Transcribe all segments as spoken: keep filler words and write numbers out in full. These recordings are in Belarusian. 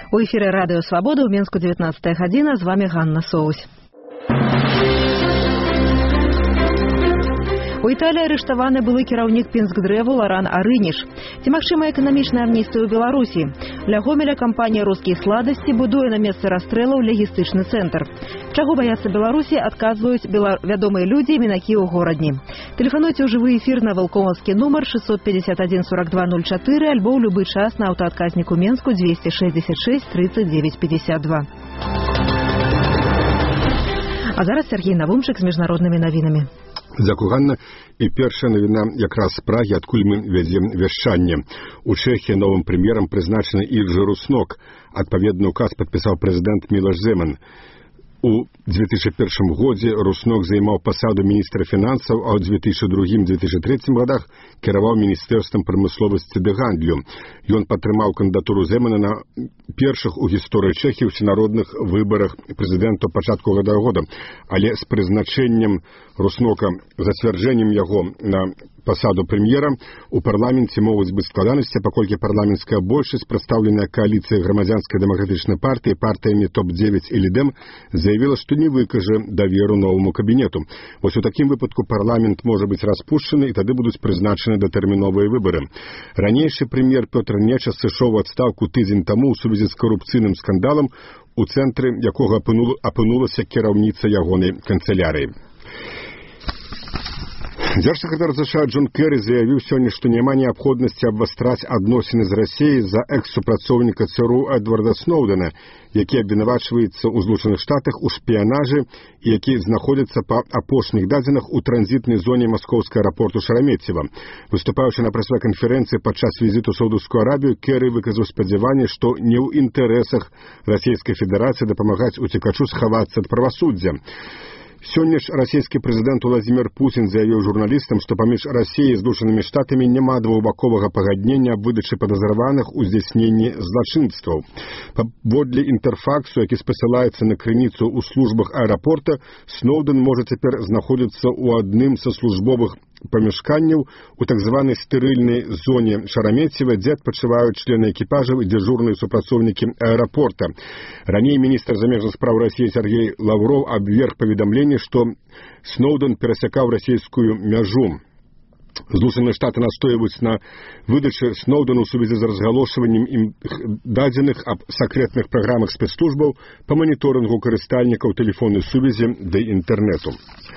У эфіры Радыё Свабода ў Менску дзевятнадцатая гадзіна, з вами Ганна Соусь. У Італіі арыштаваны былы кіраўнік Пінскдрэву Ларан Арыніш. Ці магчыма эканамічная амністыя ў Беларусі? Для Гомеля кампанія «Рускія сладасці» будуе на месцы расстрэлаў лагістычны цэнтр. Чаго баяцца Беларусі, адказваюць бела... вядомыя людзі і мінакі ў горадні. Тэлефануйце ў жывы эфір на валкомаўскі нумар шестьсот пятьдесят один сорок два ноль четыре альбо ў любы час на аўтаадказніку Менску двести шестьдесят шесть тридцать девять пятьдесят два. А зараз Сергей Навумчык з міжнароднымі навінамі. Дзякуй, Ганна. І першая навіна якраз з Прагі, адкуль мы вядзем вяшчанне. У Чэхіі новым прэм'ерам прызначаны Іржы Руснок. Адпаведны ўказ падпісаў прэзідэнт Мілош Земан. У две тысячи первом годзе Руснок займаў пасаду міністра фінансаў, а ў две тысячи другом — две тысячи третьем годах кіраваў міністэрствам прамысловасці ды гандлю. Ён падтрымаў кандыдатуру Земана на першых у гісторыі Чэхіі ўсенародных выбарах прэзідэнта пачатку гэтага года, але з прызначэннем Руснока, зацвярджэннем яго на пасаду прэм'ера у парламенце могуць быць складанасці, паколькі парламенцкая большасць, прадстаўленая кааліцыяй грамадзянскай дэмакратычнай партыі, партыямі топ девять і Лідэм, заявіла, што не выкажа даверу новаму кабінету. Вось у такім выпадку парламент можа быць распушчаны, і тады будуць прызначаны датэрміновыя выбары. Ранейшы прэм'ер Пётр Нечас сышоў у адстаўку тыдзень таму ў сувязі з карупцыйным скандалам, у цэнтры якога апынулася кіраўніца ягонай канцылярыі. Дзяржсакратар ЗША Джон Керрі заявіў сёння, што няма неабходнасці абвастраць адносіны з Расіяй з-за экс-супрацоўніка ЦРУ Эдварда Сноўдэна, які абвінавачваецца ў Злучаных Штатах у шпіянажы і які знаходзіцца па апошніх дадзеных у транзітнай зоне маскоўскага аэрапорту Шарамеццева. Выступаючы на прэс-канферэнцыі падчас візіту ў Саўдаўскую Арабію, Керрі выказаў спадзяванне, што не ў інтарэсах Расійскай Федэрацыі дапамагаць уцекачу схавацца ад правасуддзя. Сёння ж расійскі прэзідэнт Уладзімір Пуцін заявіў журналістам, што паміж Расіяй і Злучанымі Штатамі няма двухбаковага пагаднення аб выдачы падазраваных у здзяйсненні злачынстваў. Паводле інтэрфаксу, які спасылаецца на крыніцу ў службах аэрапорта, Сноўдэн можа цяпер знаходзіцца ў адным са службовых памяшканняў у так званай стэрыльнай зоне Шарамеццева, дзе адпачываюць члены экіпажаў і дзяжурныя супрацоўнікі аэрапорта. Раней міністр замежных спраў Расіі Сергей Лаўроў абверг паведамленне, што Сноўдэн перасякаў расійскую мяжу. Злучаныя Штаты настойваюць на выдачы Сноўдэну ў сувязі з разгалошваннем ім дадзеных аб сакрэтных праграмах спецслужбаў па маніторынгу карыстальнікаў тэлефоннай сувязі ды інтэрнэту.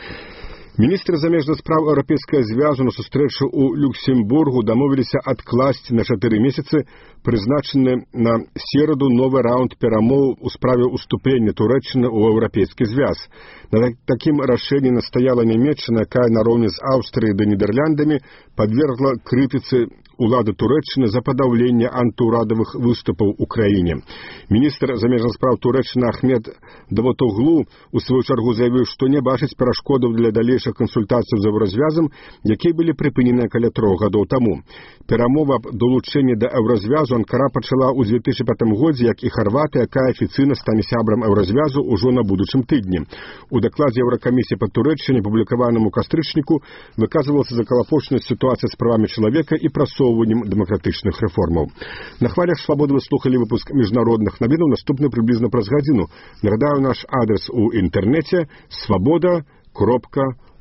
Міністры замежных спраў Еўрапейскага звязу на сустрэчу ў Люксембургу дамовіліся адкласці на чатыры месяцы прызначаны на сераду новы раунд перамоў у справе уступлення Турэччыны ў Еўрапейскі звяз. На такім рашэнні настаяла Нямецчына, якая нароўні з Аўстрыяй ды Нідэрляндамі падвергла крытыцы улады Турэччыны за падаўленне антыўрадавых выступаў у краіне. Міністр замежных спраў Турэччыны Ахмед Давутоглу у сваю чаргу заявіў, што не бачыць перашкодаў для далейшых кансультацый з еўразвязам, якія былі прыпыненыя каля трох гадоў таму. Перамова аб долучэнні да еўразвязу Анкара пачала ў две тысячи пятым годзе, як і Харватыя, якая афіцыйна стане сябрам еўразвязу ўжо на будучым тыдні. У дакладзе Еўракамісіі па Турэччыне, публікаваным у кастрычніку, выказвалася закалапочнасць сітуацыі з правамі чалавека і прасоўваннем дэмакратычных рэформаў. На хвалях Свабоды вы слухалі выпуск міжнародных навінаў, наступны прыблізна праз гадзіну. Нагадаю, наш адрес у інтэрнэце свабода кропка